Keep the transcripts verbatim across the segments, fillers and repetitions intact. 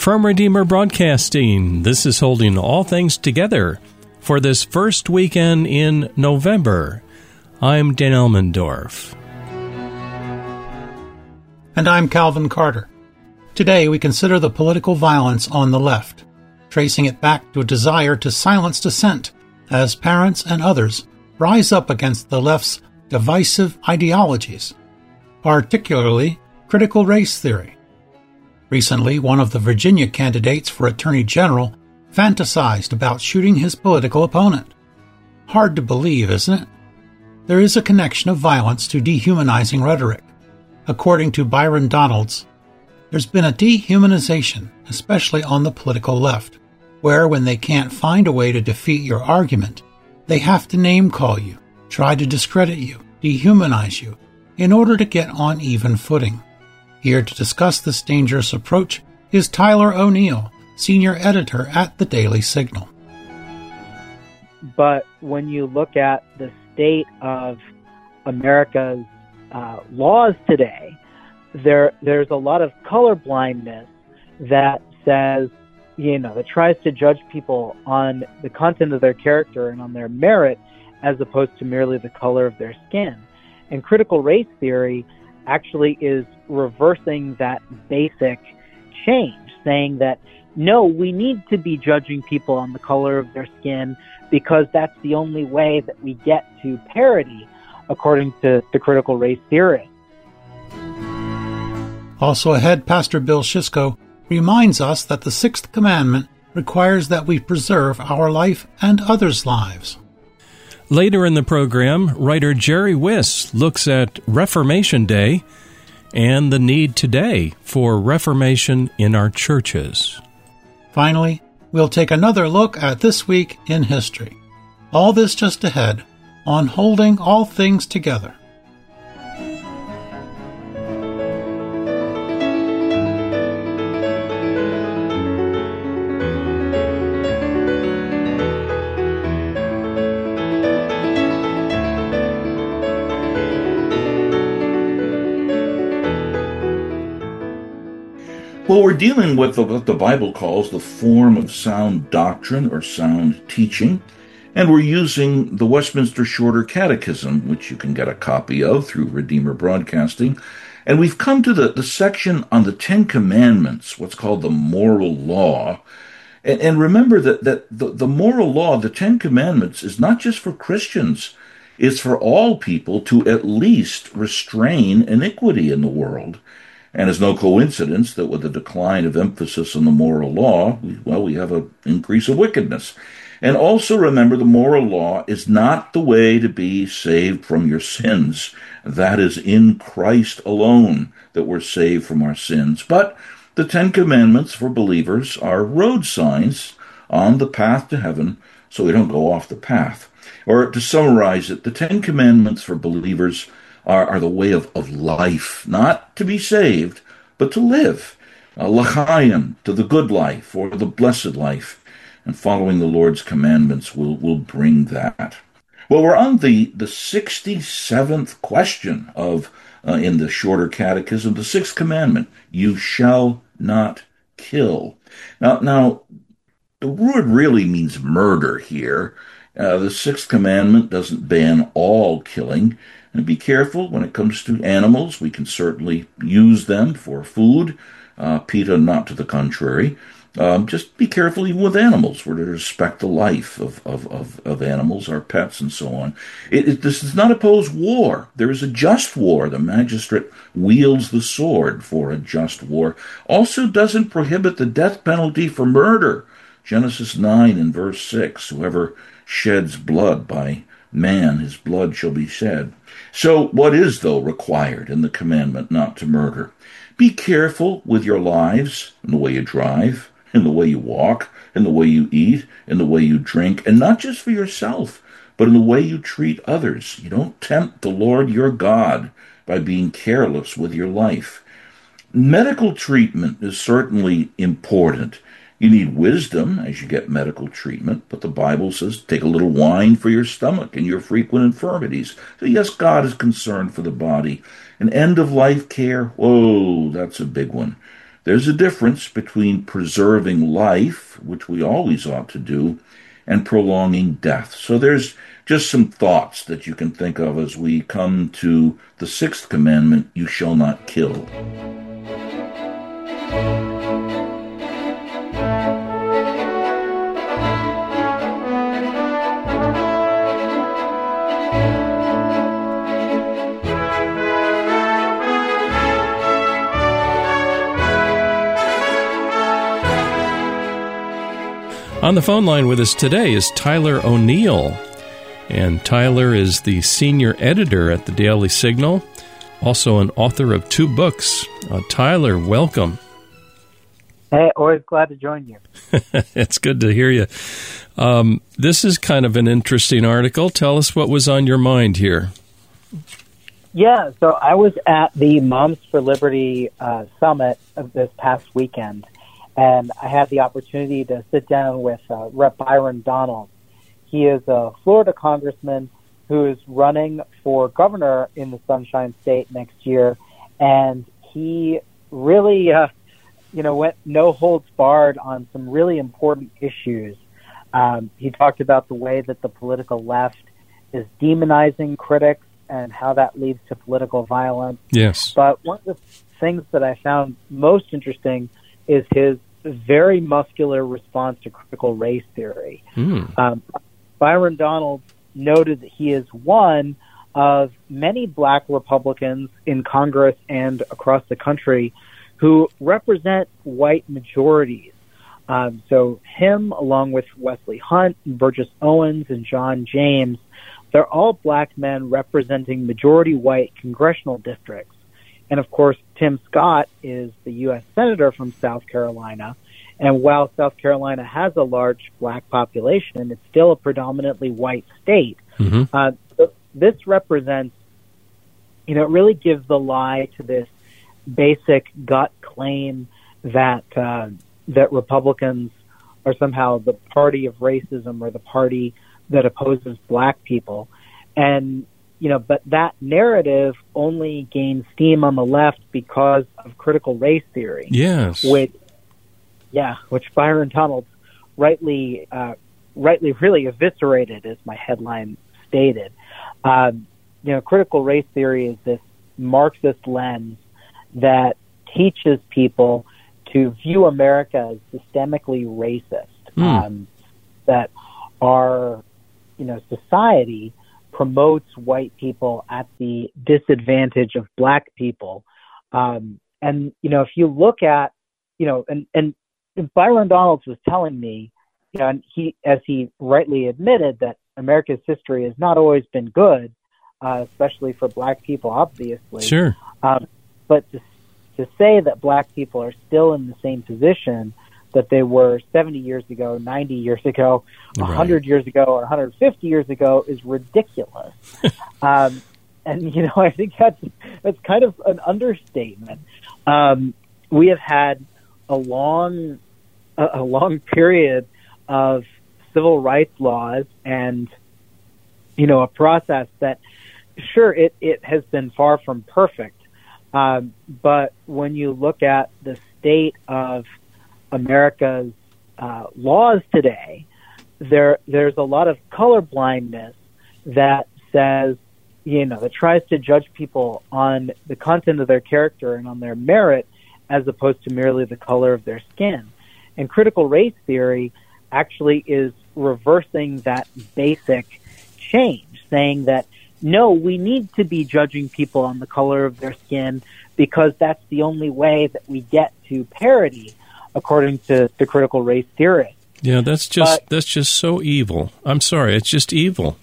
From Redeemer Broadcasting, this is holding all things together for this first weekend in November. I'm Dan Elmendorf. And I'm Calvin Carter. Today we consider the political violence on the left, tracing it back to a desire to silence dissent as parents and others rise up against the left's divisive ideologies, particularly critical race theory. Recently, one of the Virginia candidates for Attorney General fantasized about shooting his political opponent. Hard to believe, isn't it? There is a connection of violence to dehumanizing rhetoric. According to Byron Donalds, there's been a dehumanization, especially on the political left, where when they can't find a way to defeat your argument, they have to name-call you, try to discredit you, dehumanize you, in order to get on even footing. Here to discuss this dangerous approach is Tyler O'Neill, senior editor at the Daily Signal. But when you look at the state of America's uh, laws today, there there's a lot of colorblindness that says, you know, that tries to judge people on the content of their character and on their merit as opposed to merely the color of their skin. And critical race theory actually is reversing that basic change, saying that, no, we need to be judging people on the color of their skin because that's the only way that we get to parity, according to the critical race theory. Also ahead, Pastor Bill Schisko reminds us that the Sixth Commandment requires that we preserve our life and others' lives. Later in the program, writer Jerry Wiss looks at Reformation Day and the need today for Reformation in our churches. Finally, we'll take another look at This Week in History. All this just ahead on Holding All Things Together. Well, we're dealing with what the Bible calls the form of sound doctrine or sound teaching, and we're using the Westminster Shorter Catechism, which you can get a copy of through Redeemer Broadcasting, and we've come to the, the section on the Ten Commandments, what's called the moral law. And, and remember that, that the, the moral law, the Ten Commandments, is not just for Christians. It's for all people to at least restrain iniquity in the world. And it's no coincidence that with the decline of emphasis on the moral law, well, we have an increase of wickedness. And also remember, the moral law is not the way to be saved from your sins. That is in Christ alone that we're saved from our sins. But the Ten Commandments for believers are road signs on the path to heaven, so we don't go off the path. Or to summarize it, the Ten Commandments for believers Are, are the way of, of life, not to be saved, but to live. Uh, l'chaim, to the good life, or the blessed life. And following the Lord's commandments will, will bring that. Well, we're on the, the sixty-seventh question of uh, in the Shorter Catechism, the Sixth Commandment, you shall not kill. Now, now the word really means murder here. Uh, the Sixth Commandment doesn't ban all killing. And be careful when it comes to animals. We can certainly use them for food. Uh, PETA not to the contrary. Um, just be careful even with animals. We're to respect the life of, of, of, of animals, our pets, and so on. It, it, this does not oppose war. There is a just war. The magistrate wields the sword for a just war. Also doesn't prohibit the death penalty for murder. Genesis nine and verse six, whoever sheds blood by man, his blood shall be shed. So what is, though, required in the commandment not to murder? Be careful with your lives, in the way you drive, in the way you walk, in the way you eat, in the way you drink, and not just for yourself, but in the way you treat others. You don't tempt the Lord your God by being careless with your life. Medical treatment is certainly important. You need wisdom as you get medical treatment, but the Bible says take a little wine for your stomach and your frequent infirmities. So yes, God is concerned for the body. And end-of-life care, whoa, that's a big one. There's a difference between preserving life, which we always ought to do, and prolonging death. So there's just some thoughts that you can think of as we come to the sixth commandment, you shall not kill. On the phone line with us today is Tyler O'Neill, and Tyler is the senior editor at the Daily Signal, also an author of two books. Uh, Tyler, welcome. Hey, always glad to join you. It's good to hear you. Um, this is kind of an interesting article. Tell us what was on your mind here. Yeah, so I was at the Moms for Liberty uh, Summit of this past weekend, and I had the opportunity to sit down with uh, Representative Byron Donalds. He is a Florida congressman who is running for governor in the Sunshine State next year, and he really, uh, you know, went no holds barred on some really important issues. Um, he talked about the way that the political left is demonizing critics and how that leads to political violence. Yes. But one of the things that I found most interesting is his very muscular response to critical race theory. Mm. Um, Byron Donalds noted that he is one of many black Republicans in Congress and across the country who represent white majorities. Um, so him, along with Wesley Hunt, and Burgess Owens, and John James, they're all black men representing majority white congressional districts. And, of course, Tim Scott is the U S Senator from South Carolina. And while South Carolina has a large black population, it's still a predominantly white state. Mm-hmm. Uh, so this represents, you know, it really gives the lie to this basic gut claim that uh, that Republicans are somehow the party of racism or the party that opposes black people. And You know, but that narrative only gains steam on the left because of critical race theory. Yes. Which, yeah, which Byron Donalds rightly, uh, rightly really eviscerated, as my headline stated. Um, you know, critical race theory is this Marxist lens that teaches people to view America as systemically racist. Mm. Um, that our, you know, society promotes white people at the disadvantage of black people. Um, and, you know, if you look at, you know, and, and Byron Donalds was telling me, you know, and he, as he rightly admitted, that America's history has not always been good, uh, especially for black people, obviously. Sure. Um, but to, to say that black people are still in the same position that they were seventy years ago, ninety years ago, one hundred right. years ago, or one hundred fifty years ago is ridiculous. um, and, you know, I think that's, that's kind of an understatement. Um, we have had a long, a, a long period of civil rights laws and, you know, a process that, sure, it, it has been far from perfect. Um, but when you look at the state of America's uh, laws today, there there's a lot of colorblindness that says, you know, that tries to judge people on the content of their character and on their merit as opposed to merely the color of their skin. And critical race theory actually is reversing that basic change, saying that, no, we need to be judging people on the color of their skin because that's the only way that we get to parity, according to the critical race theorists. Yeah, that's just but, that's just so evil. I'm sorry, it's just evil.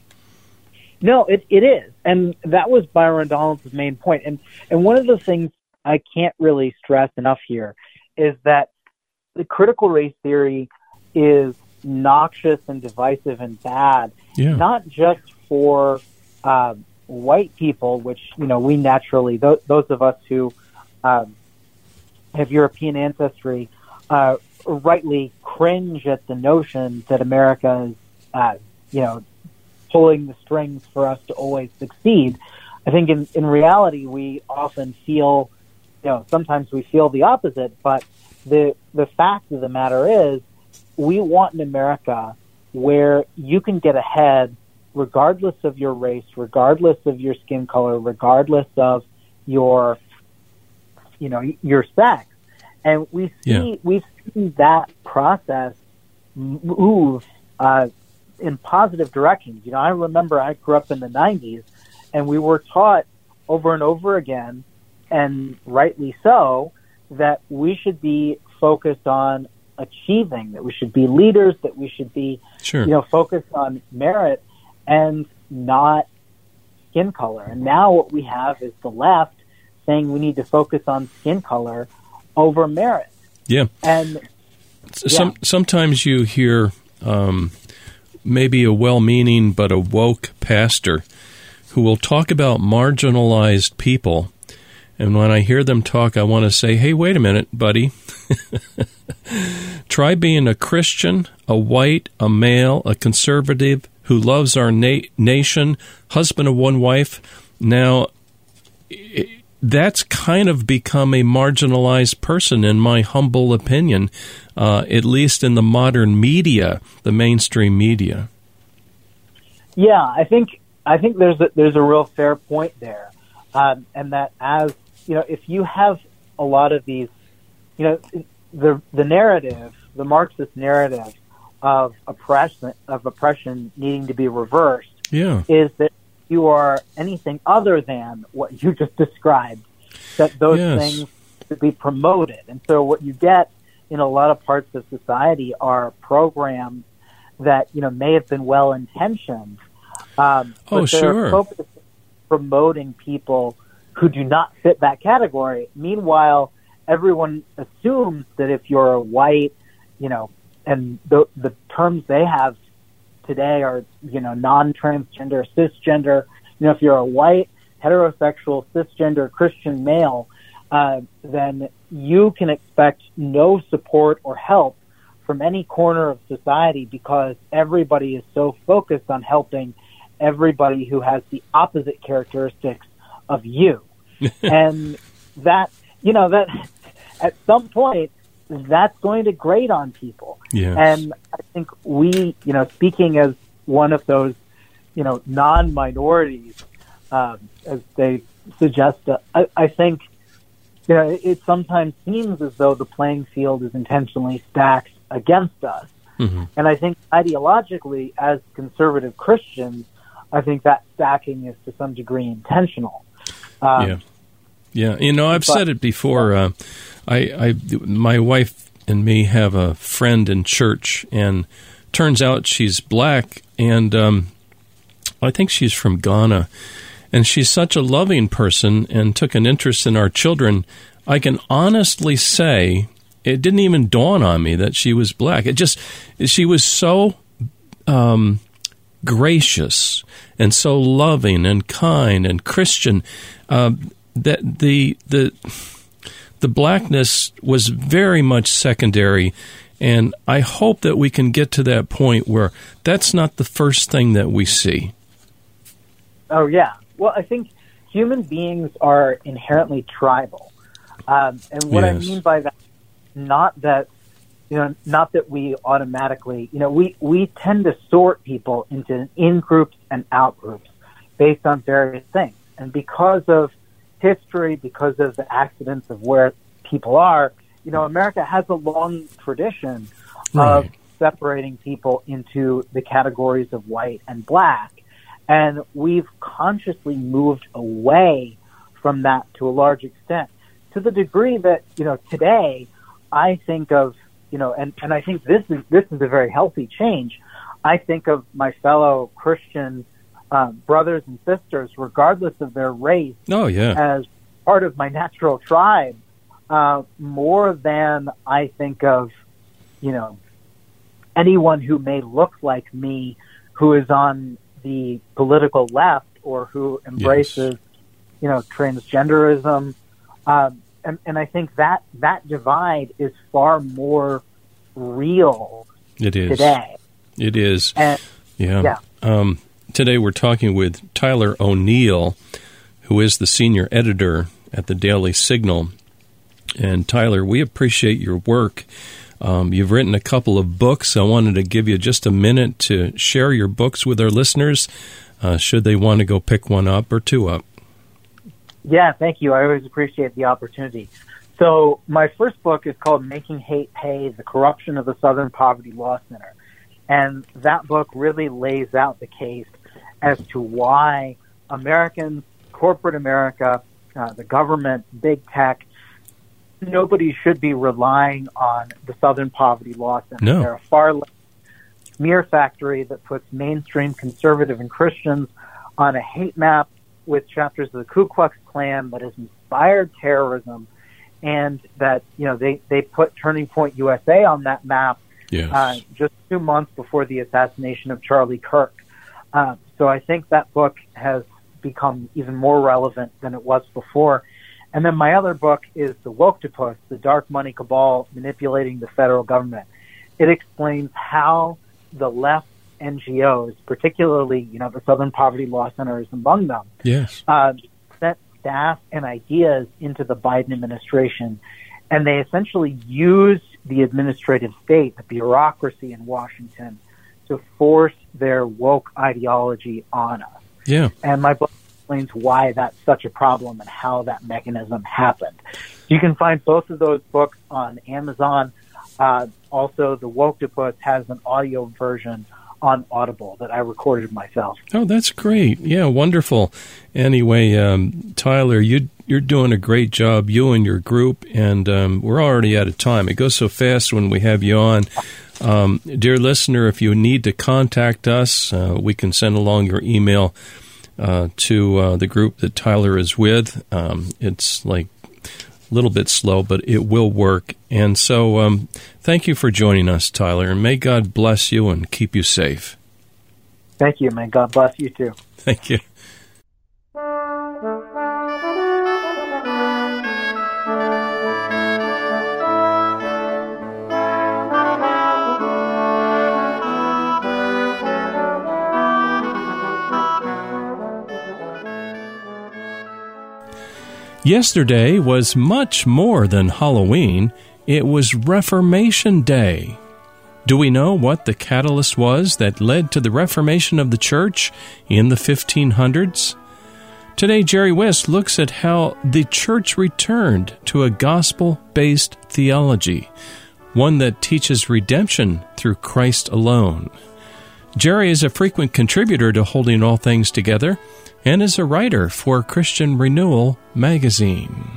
No, it it is, and that was Byron Donalds' main point. And and one of the things I can't really stress enough here is that the critical race theory is noxious and divisive and bad, yeah. not just for uh, white people, which, you know, we naturally, th- those of us who um, have European ancestry, uh, rightly cringe at the notion that America is, uh, you know, pulling the strings for us to always succeed. I think in, in reality, we often feel you know, sometimes we feel the opposite, but the the fact of the matter is we want an America where you can get ahead regardless of your race, regardless of your skin color, regardless of your, you know, your sex. And we see, yeah. we've seen that process move uh, in positive directions. You know, I remember I grew up in the nineties, and we were taught over and over again, and rightly so, that we should be focused on achieving, that we should be leaders, that we should be, sure. you know, focused on merit and not skin color. And now what we have is the left saying we need to focus on skin color over merit. Yeah. And Some, yeah. sometimes you hear um, maybe a well-meaning but a woke pastor who will talk about marginalized people. And when I hear them talk, I want to say, hey, wait a minute, buddy. Try being a Christian, a white, a male, a conservative who loves our na- nation, husband of one wife. Now, it, that's kind of become a marginalized person, in my humble opinion, uh, at least in the modern media, the mainstream media. Yeah, I think I think there's a, there's a real fair point there, um, and that as you know, if you have a lot of these, you know, the the narrative, the Marxist narrative of oppression of oppression needing to be reversed, yeah. is that you are anything other than what you just described, that those yes. things should be promoted. And so what you get in a lot of parts of society are programs that, you know, may have been well-intentioned, um, but oh, they're sure. focused on promoting people who do not fit that category. Meanwhile, everyone assumes that if you're a white, you know, and the, the terms they have today are, you know, non-transgender, cisgender. You know, if you're a white, heterosexual, cisgender Christian male, uh, then you can expect no support or help from any corner of society because everybody is so focused on helping everybody who has the opposite characteristics of you. And that, you know, that at some point, that's going to grate on people. Yes. And I think we, you know, speaking as one of those, you know, non-minorities, um, as they suggest, uh, I, I think, you know, it, it sometimes seems as though the playing field is intentionally stacked against us. Mm-hmm. And I think ideologically, as conservative Christians, I think that stacking is to some degree intentional. Um, yeah. Yeah. You know, I've but, said it before. Uh, I, I, my wife and me have a friend in church, and turns out she's black, and um, I think she's from Ghana, and she's such a loving person and took an interest in our children. I can honestly say it didn't even dawn on me that she was black. It just, she was so um, gracious and so loving and kind and Christian uh, that the the. The blackness was very much secondary, and I hope that we can get to that point where that's not the first thing that we see. Oh, yeah. Well, I think human beings are inherently tribal. Um, and what yes. I mean by that, not that, you know, not that we automatically, you know, we, we tend to sort people into in-groups and out-groups based on various things. And because of history, because of the accidents of where people are, you know, America has a long tradition right. of separating people into the categories of white and black. And we've consciously moved away from that to a large extent, to the degree that, you know, today I think of, you know, and, and I think this is, this is a very healthy change. I think of my fellow Christian Uh, brothers and sisters, regardless of their race, oh, yeah. as part of my natural tribe, uh, more than I think of, you know, anyone who may look like me, who is on the political left or who embraces, yes. you know, transgenderism. Um, and, and I think that that divide is far more real it is. today. It is. And, yeah. yeah. Um, Today we're talking with Tyler O'Neill, who is the senior editor at the Daily Signal. And Tyler, we appreciate your work. Um, you've written a couple of books. I wanted to give you just a minute to share your books with our listeners, uh, should they want to go pick one up or two up. Yeah, thank you. I always appreciate the opportunity. So my first book is called Making Hate Pay, The Corruption of the Southern Poverty Law Center. And that book really lays out the case as to why Americans, corporate America, uh, the government, big tech, nobody should be relying on the Southern Poverty Law Center. No. They're a far less smear factory that puts mainstream conservative and Christians on a hate map with chapters of the Ku Klux Klan that has inspired terrorism, and that, you know, they, they put Turning Point U S A on that map Yes. uh, just two months before the assassination of Charlie Kirk. Uh, so I think that book has become even more relevant than it was before. And then my other book is The Woktopus, The Dark Money Cabal Manipulating the Federal Government. It explains how the left N G Os, particularly, you know, the Southern Poverty Law Center is among them, Yes. uh, sent staff and ideas into the Biden administration, and they essentially used the administrative state, the bureaucracy in Washington, to force their woke ideology on us. Yeah. And my book explains why that's such a problem and how that mechanism happened. You can find both of those books on Amazon. Uh, also, The Woktopus has an audio version on Audible that I recorded myself. Oh, that's great. Yeah, wonderful. Anyway, um, Tyler, you, you're doing a great job, you and your group, and um, we're already out of time. It goes so fast when we have you on. Um, dear listener, if you need to contact us, uh, we can send along your email uh, to uh, the group that Tyler is with. Um, it's like a little bit slow, but it will work. And so um, thank you for joining us, Tyler, and may God bless you and keep you safe. Thank you, man. God bless you, too. Thank you. Yesterday was much more than Halloween. It was Reformation Day. Do we know what the catalyst was that led to the Reformation of the Church in the fifteen hundreds? Today, Jerry West looks at how the Church returned to a gospel-based theology, one that teaches redemption through Christ alone. Jerry is a frequent contributor to Holding All Things Together and is a writer for Christian Renewal magazine.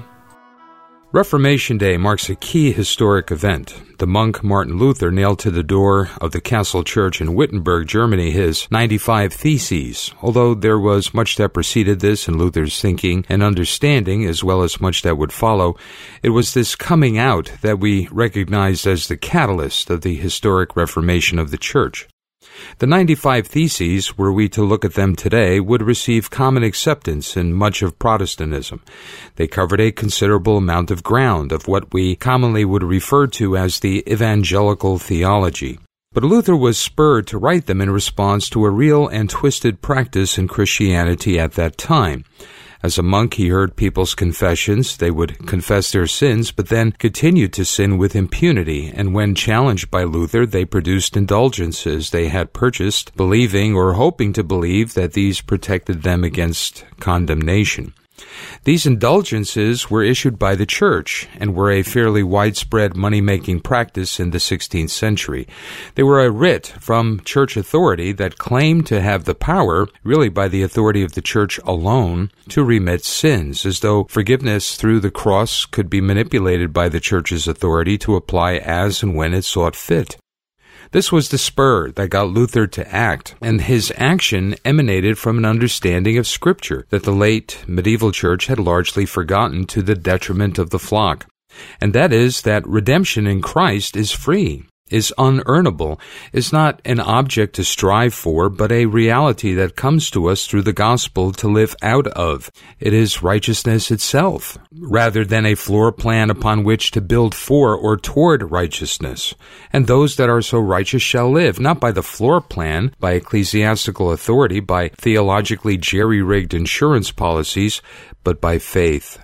Reformation Day marks a key historic event. The monk Martin Luther nailed to the door of the Castle Church in Wittenberg, Germany, his ninety-five Theses. Although there was much that preceded this in Luther's thinking and understanding, as well as much that would follow, it was this coming out that we recognized as the catalyst of the historic Reformation of the Church. The ninety-five Theses, were we to look at them today, would receive common acceptance in much of Protestantism. They covered a considerable amount of ground of what we commonly would refer to as the evangelical theology. But Luther was spurred to write them in response to a real and twisted practice in Christianity at that time. As a monk, he heard people's confessions. They would confess their sins, but then continued to sin with impunity. And when challenged by Luther, they produced indulgences they had purchased, believing or hoping to believe that these protected them against condemnation. These indulgences were issued by the Church and were a fairly widespread money-making practice in the sixteenth century. They were a writ from church authority that claimed to have the power, really by the authority of the Church alone, to remit sins, as though forgiveness through the cross could be manipulated by the Church's authority to apply as and when it sought fit. This was the spur that got Luther to act, and his action emanated from an understanding of Scripture that the late medieval church had largely forgotten to the detriment of the flock. And that is that redemption in Christ is free, is unearnable, is not an object to strive for, but a reality that comes to us through the gospel to live out of. It is righteousness itself, rather than a floor plan upon which to build for or toward righteousness. And those that are so righteous shall live, not by the floor plan, by ecclesiastical authority, by theologically jerry-rigged insurance policies, but by faith.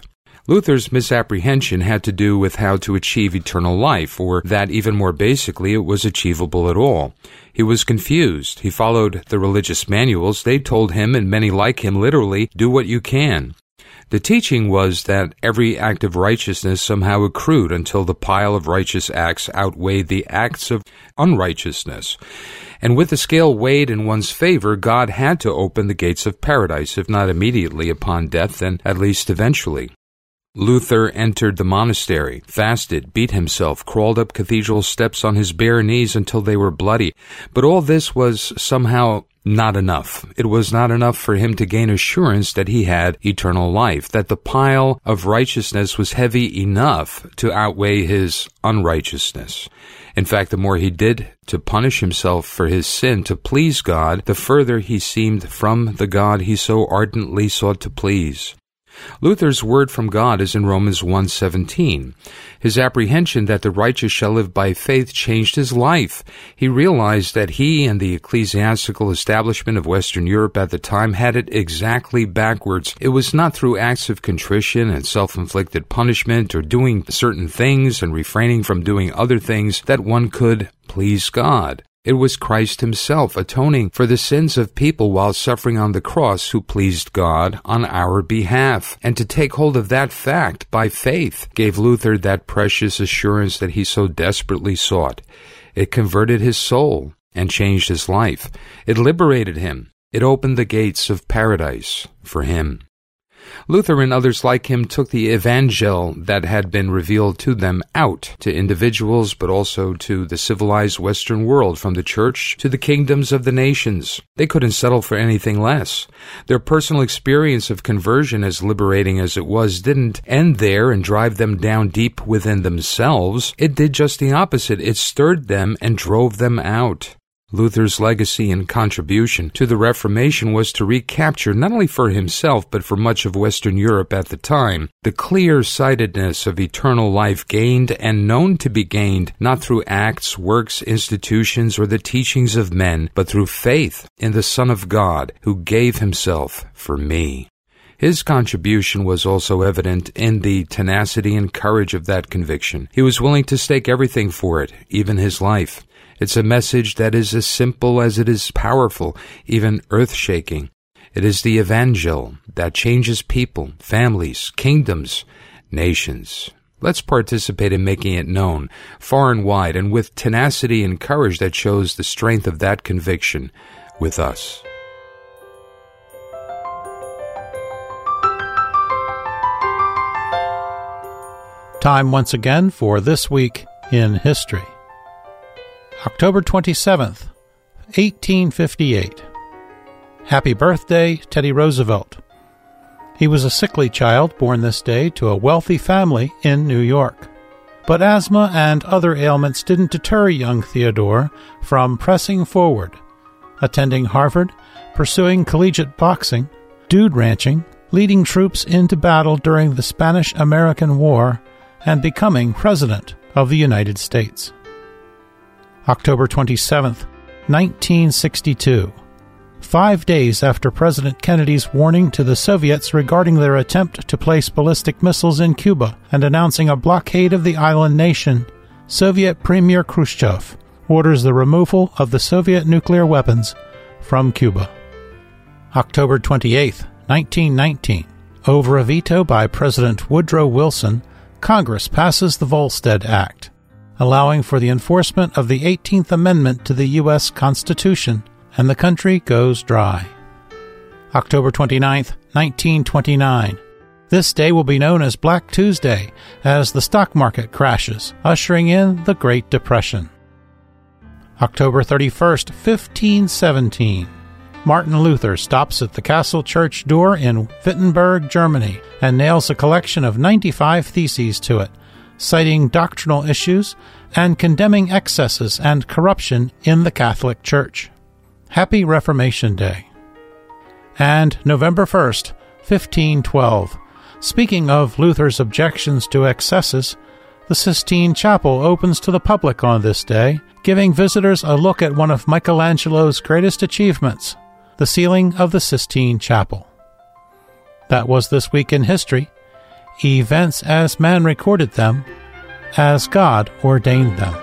Luther's misapprehension had to do with how to achieve eternal life, or that even more basically it was achievable at all. He was confused. He followed the religious manuals. They told him, and many like him, literally, do what you can. The teaching was that every act of righteousness somehow accrued until the pile of righteous acts outweighed the acts of unrighteousness. And with the scale weighed in one's favor, God had to open the gates of paradise, if not immediately upon death, then at least eventually. Luther entered the monastery, fasted, beat himself, crawled up cathedral steps on his bare knees until they were bloody. But all this was somehow not enough. It was not enough for him to gain assurance that he had eternal life, that the pile of righteousness was heavy enough to outweigh his unrighteousness. In fact, the more he did to punish himself for his sin, to please God, the further he seemed from the God he so ardently sought to please. Luther's word from God is in Romans one seventeen. His apprehension that the righteous shall live by faith changed his life. He realized that he and the ecclesiastical establishment of Western Europe at the time had it exactly backwards. It was not through acts of contrition and self-inflicted punishment or doing certain things and refraining from doing other things that one could please God. It was Christ himself atoning for the sins of people while suffering on the cross who pleased God on our behalf. And to take hold of that fact by faith gave Luther that precious assurance that he so desperately sought. It converted his soul and changed his life. It liberated him. It opened the gates of paradise for him. Luther and others like him took the evangel that had been revealed to them out to individuals, but also to the civilized Western world, from the church to the kingdoms of the nations. They couldn't settle for anything less. Their personal experience of conversion, as liberating as it was, didn't end there and drive them down deep within themselves. It did just the opposite. It stirred them and drove them out. Luther's legacy and contribution to the Reformation was to recapture, not only for himself, but for much of Western Europe at the time, the clear-sightedness of eternal life gained and known to be gained, not through acts, works, institutions, or the teachings of men, but through faith in the Son of God, who gave himself for me. His contribution was also evident in the tenacity and courage of that conviction. He was willing to stake everything for it, even his life. It's a message that is as simple as it is powerful, even earth-shaking. It is the evangel that changes people, families, kingdoms, nations. Let's participate in making it known, far and wide, and with tenacity and courage that shows the strength of that conviction with us. Time once again for This Week in History. October twenty-seventh, eighteen fifty-eight. Happy birthday, Teddy Roosevelt. He was a sickly child born this day to a wealthy family in New York. But asthma and other ailments didn't deter young Theodore from pressing forward, attending Harvard, pursuing collegiate boxing, dude ranching, leading troops into battle during the Spanish-American War, and becoming President of the United States. October twenty-seventh, nineteen sixty-two. Five days after President Kennedy's warning to the Soviets regarding their attempt to place ballistic missiles in Cuba and announcing a blockade of the island nation, Soviet Premier Khrushchev orders the removal of the Soviet nuclear weapons from Cuba. October twenty-eighth, nineteen nineteen. Over a veto by President Woodrow Wilson, Congress passes the Volstead Act, allowing for the enforcement of the eighteenth Amendment to the U S Constitution, and the country goes dry. October twenty-ninth, nineteen twenty-nine. This day will be known as Black Tuesday, as the stock market crashes, ushering in the Great Depression. October thirty-first, fifteen seventeen. Martin Luther stops at the castle church door in Wittenberg, Germany, and nails a collection of ninety-five theses to it, citing doctrinal issues and condemning excesses and corruption in the Catholic Church. Happy Reformation Day. And November first, fifteen twelve. Speaking of Luther's objections to excesses, the Sistine Chapel opens to the public on this day, giving visitors a look at one of Michelangelo's greatest achievements, the ceiling of the Sistine Chapel. That was This Week in History. events as man recorded them, as God ordained them.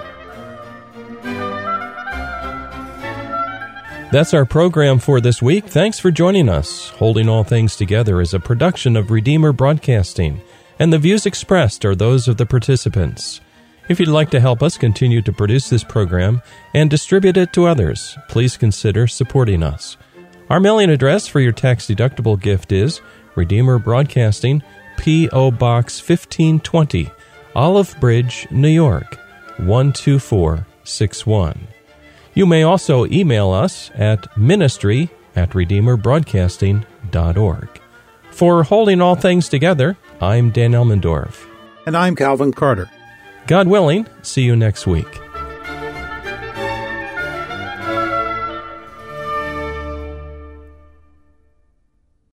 That's our program for this week. Thanks for joining us. Holding All Things Together is a production of Redeemer Broadcasting, and the views expressed are those of the participants. If you'd like to help us continue to produce this program and distribute it to others, please consider supporting us. Our mailing address for your tax-deductible gift is Redeemer Broadcasting, P O. Box fifteen twenty, Olive Bridge, New York, one two four six one. You may also email us at ministry at redeemer broadcasting dot org. For Holding All Things Together, I'm Dan Elmendorf. And I'm Calvin Carter. God willing, see you next week.